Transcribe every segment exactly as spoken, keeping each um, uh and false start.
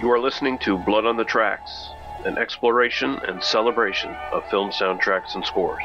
You are listening to Blood on the Tracks, an exploration and celebration of film soundtracks and scores.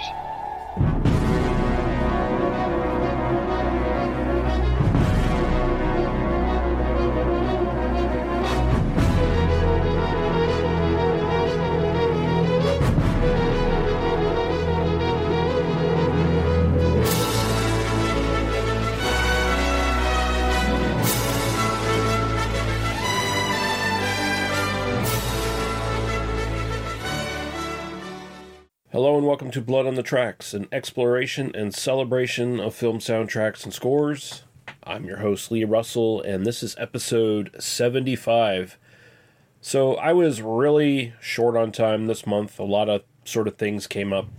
Hello and welcome to Blood on the Tracks, an exploration and celebration of film soundtracks and scores. I'm your host, Lee Russell, and this is episode seventy-five. So I was really short on time this month. A lot of sort of things came up.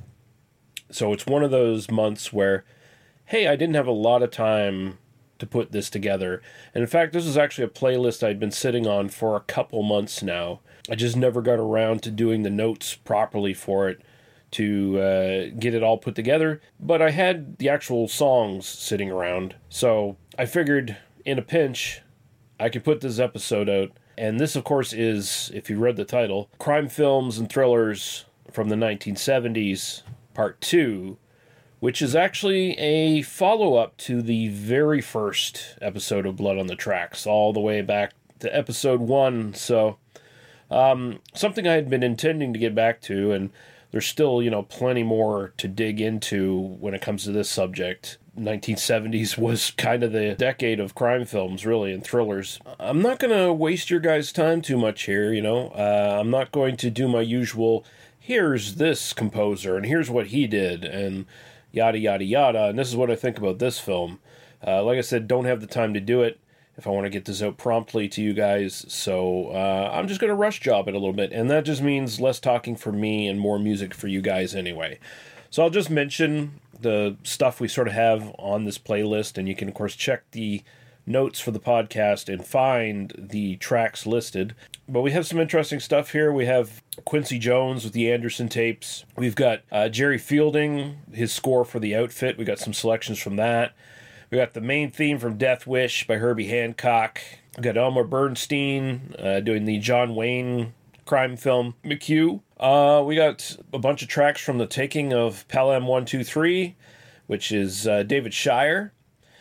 So it's one of those months where, hey, I didn't have a lot of time to put this together. And in fact, this is actually a playlist I'd been sitting on for a couple months now. I just never got around to doing the notes properly for it, to uh, get it all put together, but I had the actual songs sitting around, so I figured in a pinch I could put this episode out. And this, of course, is, if you read the title, Crime Films and Thrillers from the nineteen seventies, Part two, which is actually a follow-up to the very first episode of Blood on the Tracks, all the way back to episode one, so um, something I had been intending to get back to, and there's still, you know, plenty more to dig into when it comes to this subject. nineteen seventies was kind of the decade of crime films, really, and thrillers. I'm not going to waste your guys' time too much here, you know. Uh, I'm not going to do my usual, here's this composer, and here's what he did, and yada, yada, yada, and this is what I think about this film. Uh, like I said, don't have the time to do it if I want to get this out promptly to you guys, so uh, I'm just going to rush job it a little bit, and that just means less talking for me and more music for you guys anyway. So I'll just mention the stuff we sort of have on this playlist, and you can, of course, check the notes for the podcast and find the tracks listed. But we have some interesting stuff here. We have Quincy Jones with the Anderson tapes. We've got uh, Jerry Fielding, his score for The Outfit. We got some selections from that. We got the main theme from Death Wish by Herbie Hancock. We got Elmer Bernstein uh, doing the John Wayne crime film McHugh. Uh, we got a bunch of tracks from The Taking of Pelham one two three, which is uh, David Shire.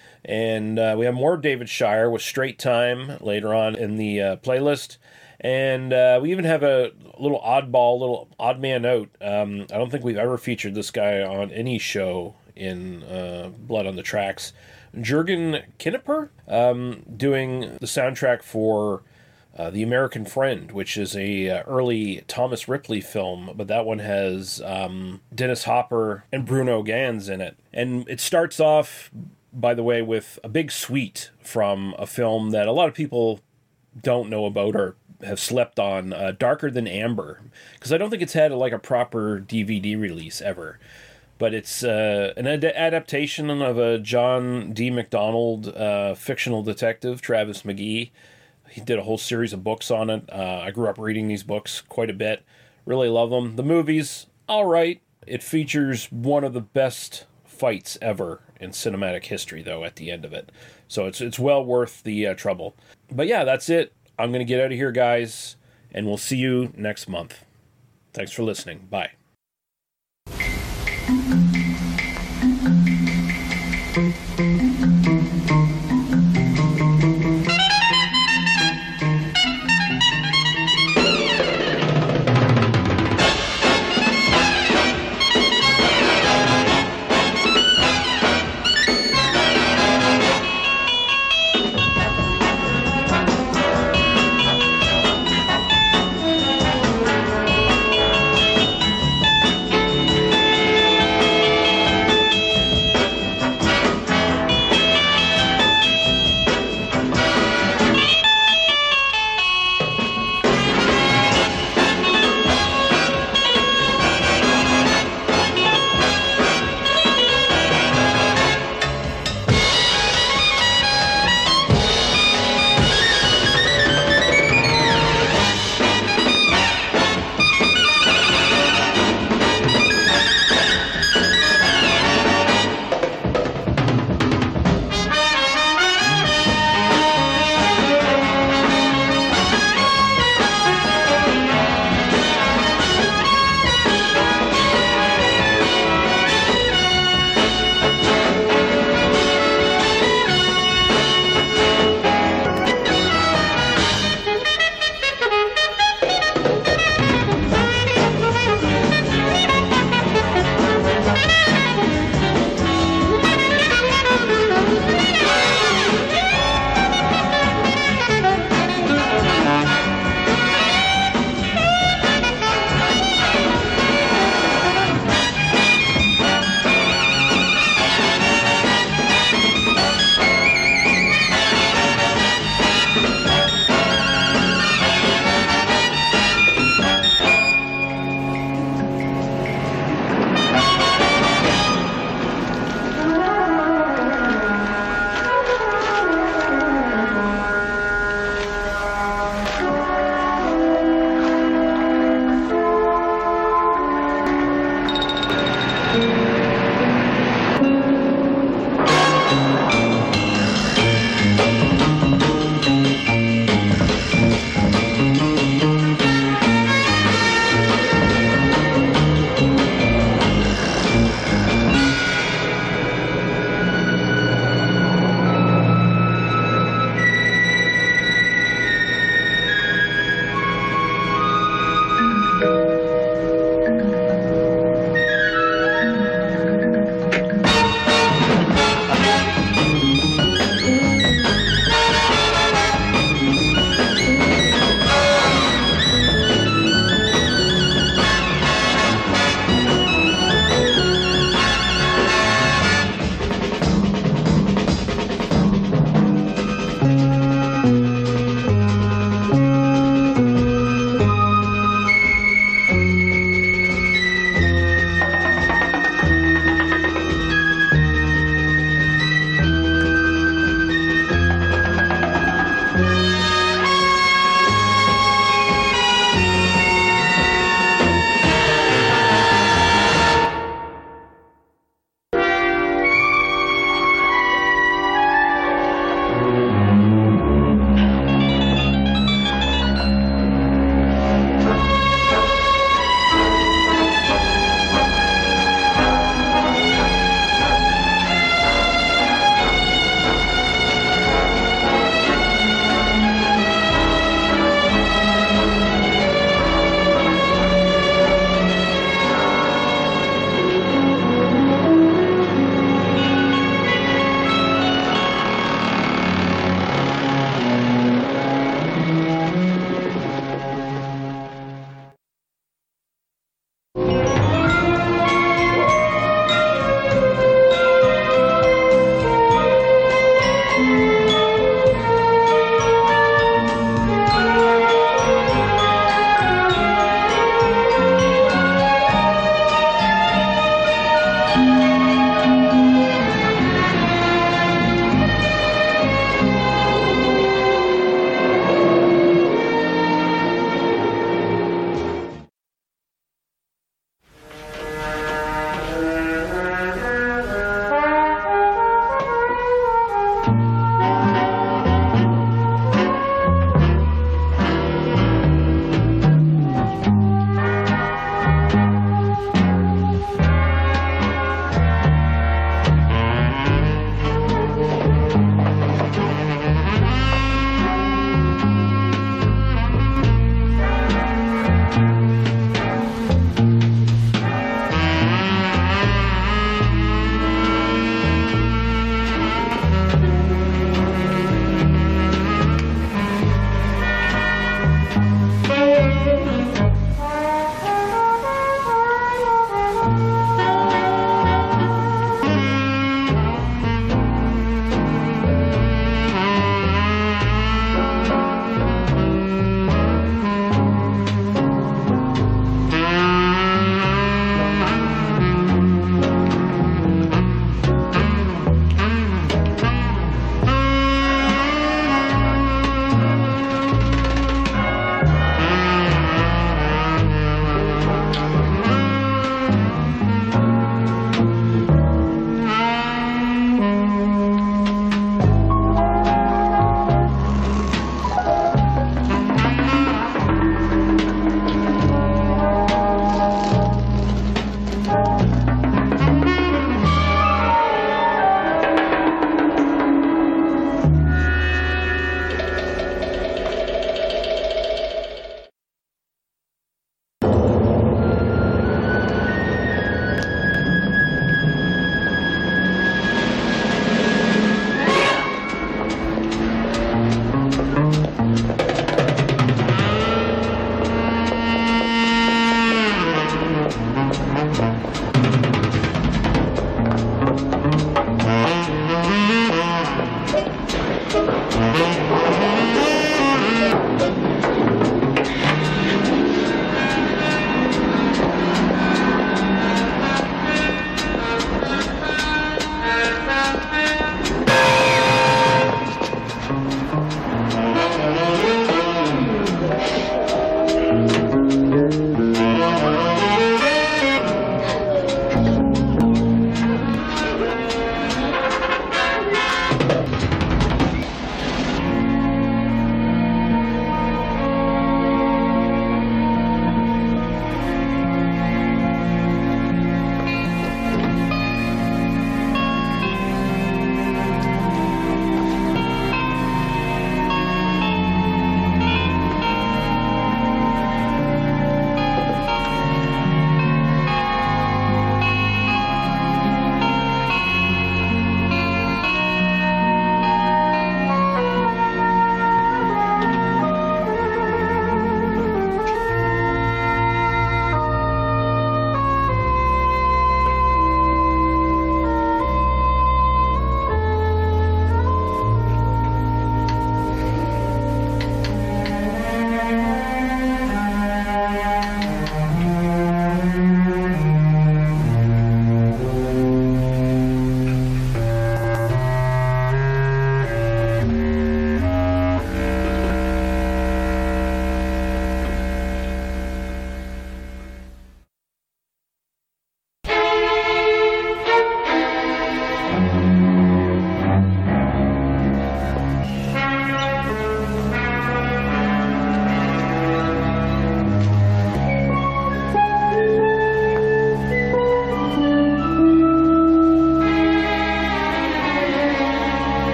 And uh, we have more David Shire with Straight Time later on in the uh, playlist. And uh, we even have a little oddball, little odd man out. Um, I don't think we've ever featured this guy on any show in uh, Blood on the Tracks. Jürgen Knipper, um, doing the soundtrack for uh, The American Friend, which is a uh, early Thomas Ripley film, but that one has um, Dennis Hopper and Bruno Ganz in it. And it starts off, by the way, with a big suite from a film that a lot of people don't know about or have slept on, uh, Darker Than Amber, because I don't think it's had like a proper D V D release ever. But it's uh, an ad- adaptation of a John D. MacDonald uh, fictional detective, Travis McGee. He did a whole series of books on it. Uh, I grew up reading these books quite a bit. Really love them. The movie's all right. It features one of the best fights ever in cinematic history, though, at the end of it. So it's it's well worth the uh, trouble. But yeah, that's it. I'm going to get out of here, guys, and we'll see you next month. Thanks for listening. Bye.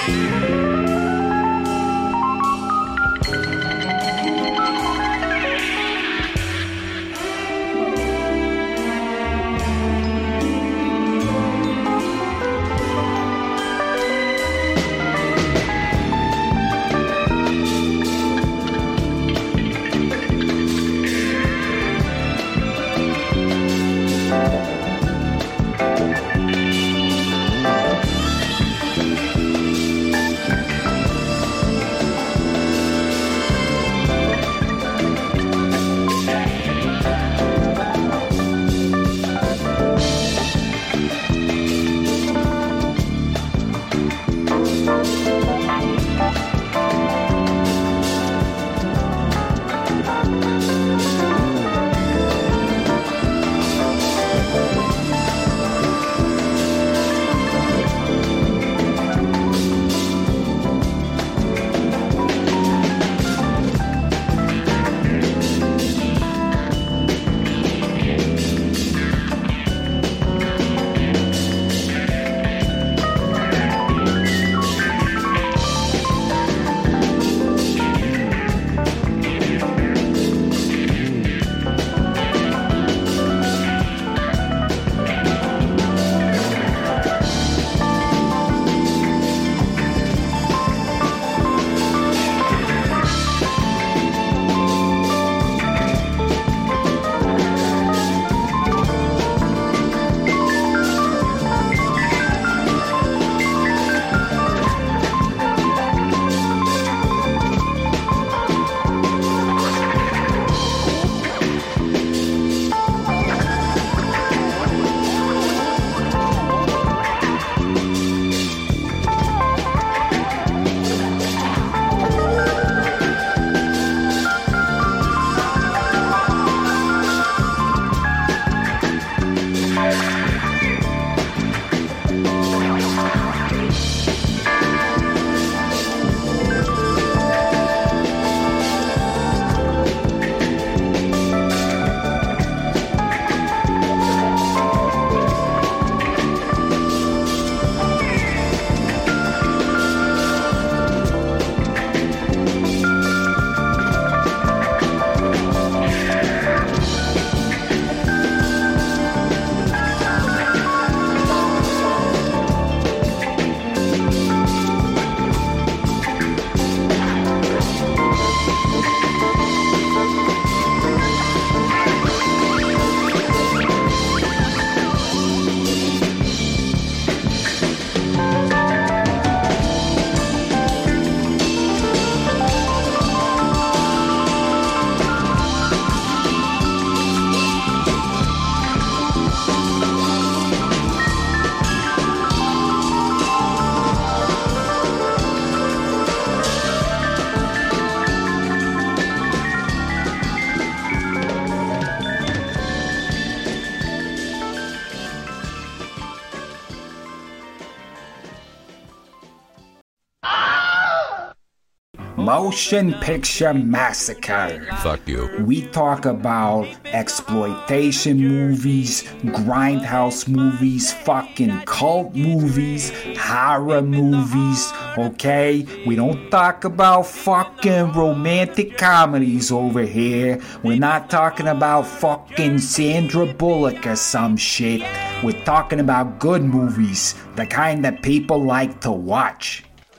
Motion Picture Massacre. Fuck you. We talk about exploitation movies, grindhouse movies, fucking cult movies, horror movies, okay? We don't talk about fucking romantic comedies over here. We're not talking about fucking Sandra Bullock or some shit. We're talking about good movies, the kind that people like to watch.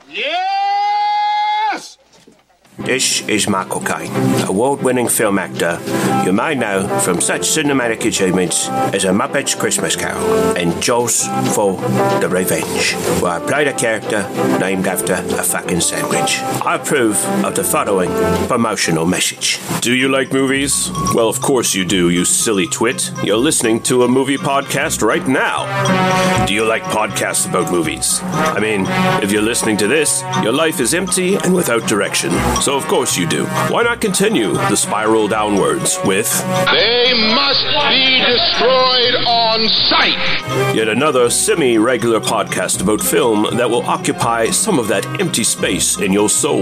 Yes! This is Michael Caine, award-winning film actor you may know from such cinematic achievements as A Muppet's Christmas Carol and Jaws for the Revenge, where I played a character named after a fucking sandwich. I approve of the following promotional message. Do you like movies? Well, of course you do, you silly twit. You're listening to a movie podcast right now. Do you like podcasts about movies? I mean, if you're listening to this, your life is empty and without direction. So of course you do. Why not continue the spiral downwards with They must be destroyed on sight. Yet another semi-regular podcast about film that will occupy some of that empty space in your soul.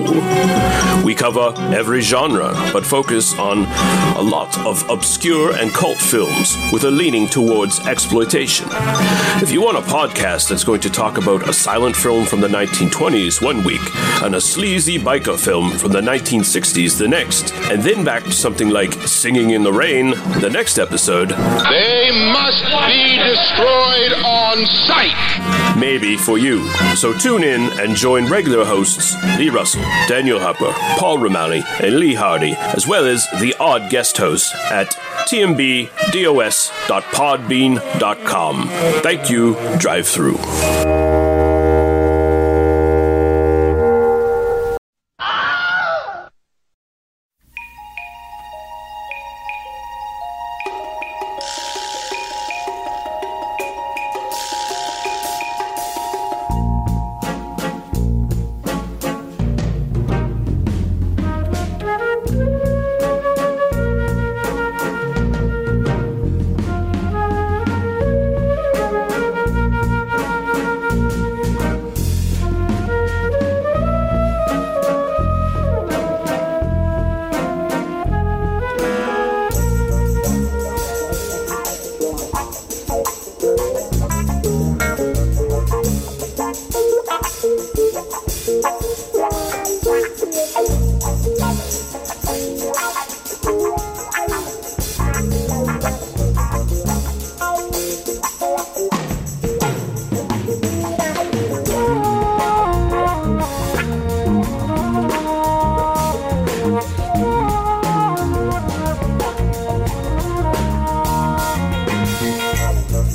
We cover every genre, but focus on a lot of obscure and cult films with a leaning towards exploitation. If you want a podcast that's going to talk about a silent film from the nineteen twenties one week, and a sleazy biker film from the nineteen sixties the next, and then back to something like Singing in the Rain the next episode, They must be destroyed on sight. maybe for you. So tune in and join regular hosts Lee Russell, Daniel Harper, Paul Romali, and Lee Hardy, as well as the odd guest hosts at t m b dos dot podbean dot com. Thank you, Drive Through.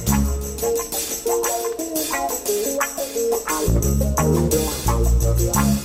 Thank you.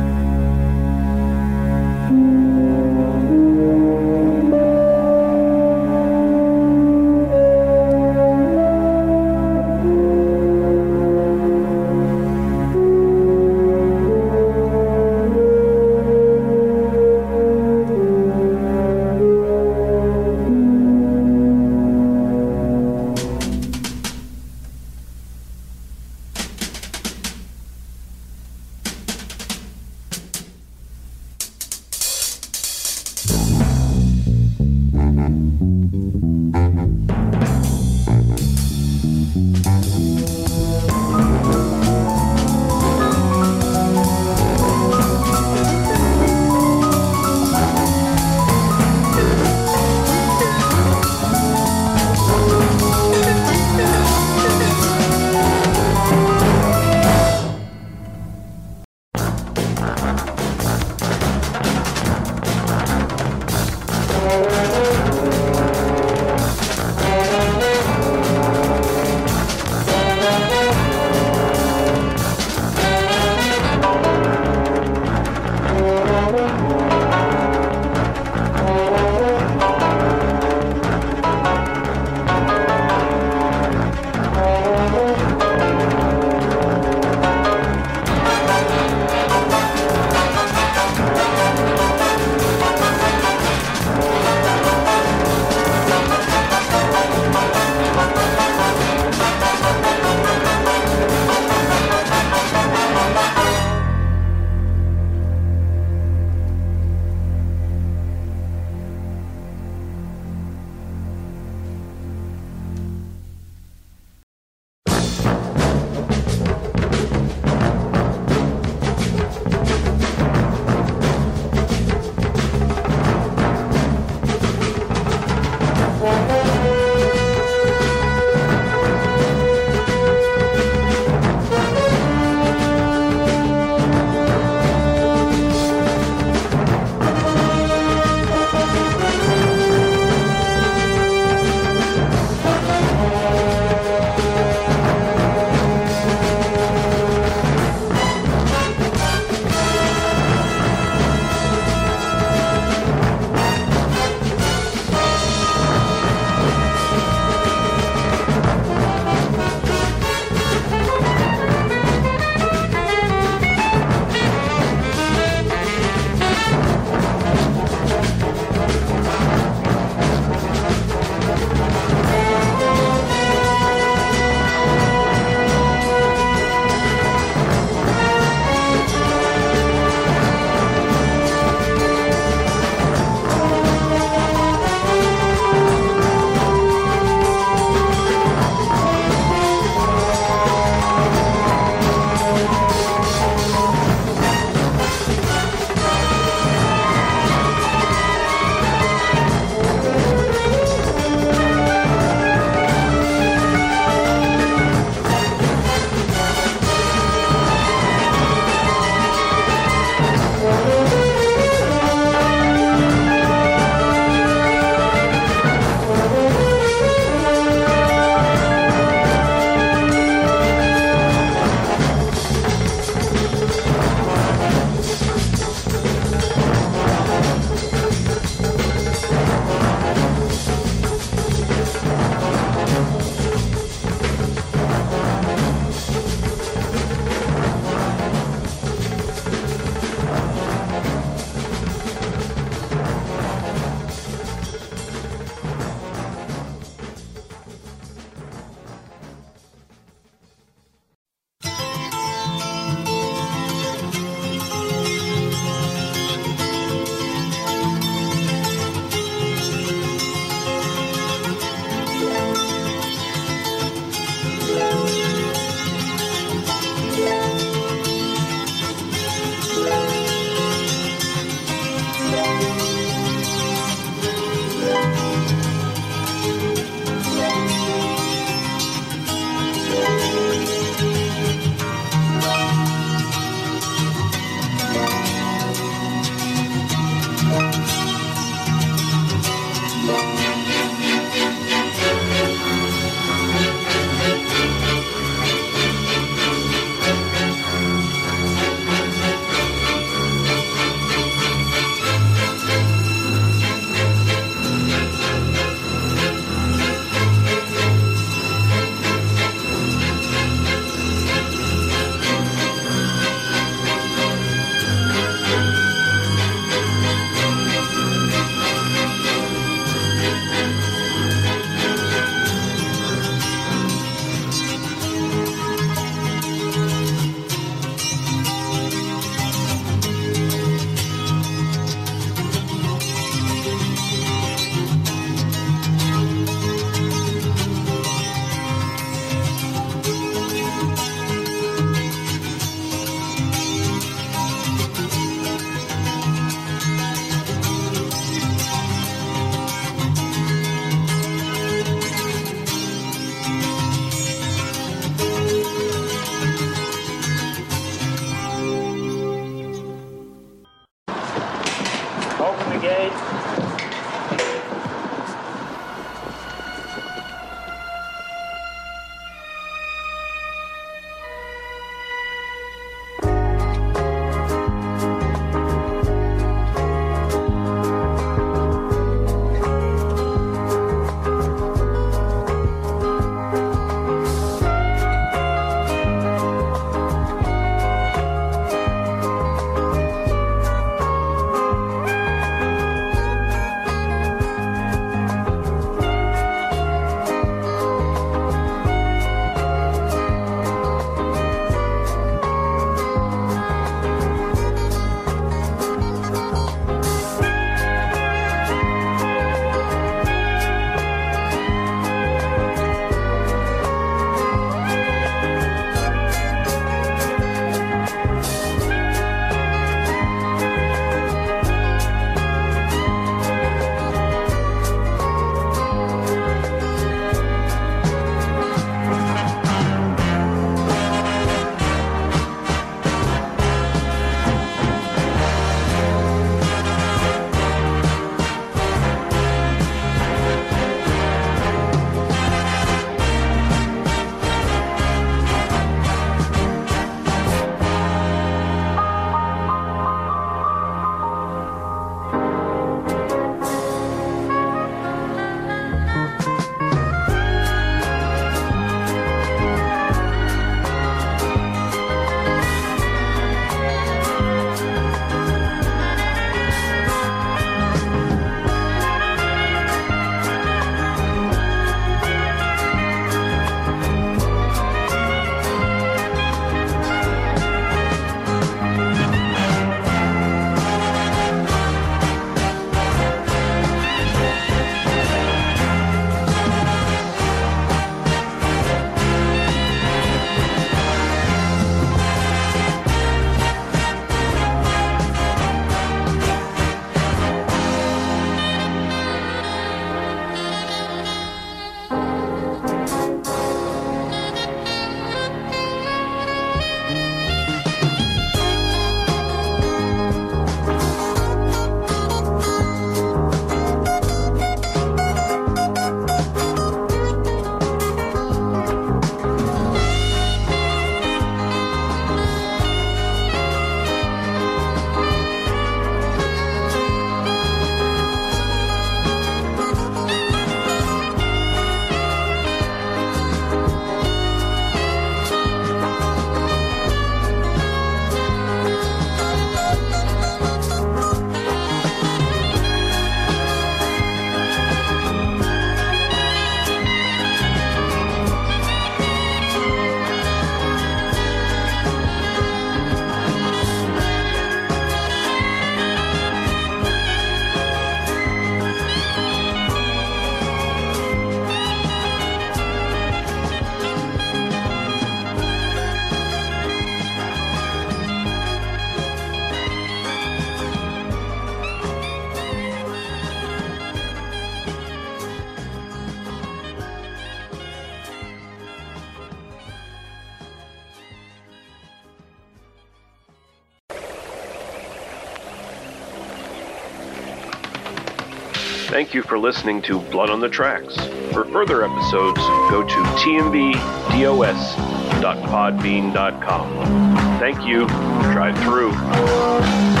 Thank you for listening to Blood on the Tracks. For further episodes, go to t m b dos dot podbean dot com. Thank you. Drive through.